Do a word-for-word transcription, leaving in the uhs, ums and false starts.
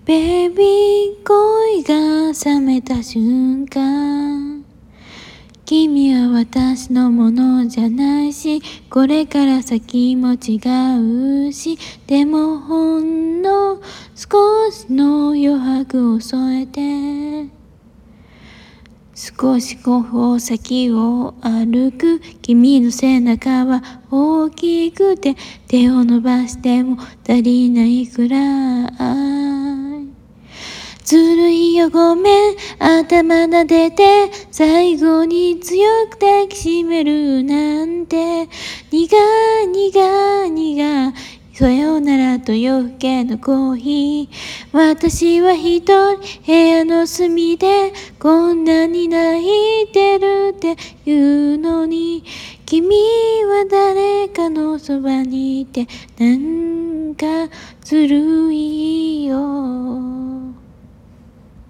ベイビー恋が覚めた瞬間、君は私のものじゃないし、これから先も違うし、でもほんの少しの余白を添えて、少しこう先を歩く君の背中は大きくて、手を伸ばしても足りないくらい。ずるいよごめん、頭撫でて最後に強く抱きしめるなんて、苦い苦い苦いさよならと夜更けのコーヒー。私は一人部屋の隅でこんなに泣いてるって言うのに、君は誰かのそばにいてなんかずるい。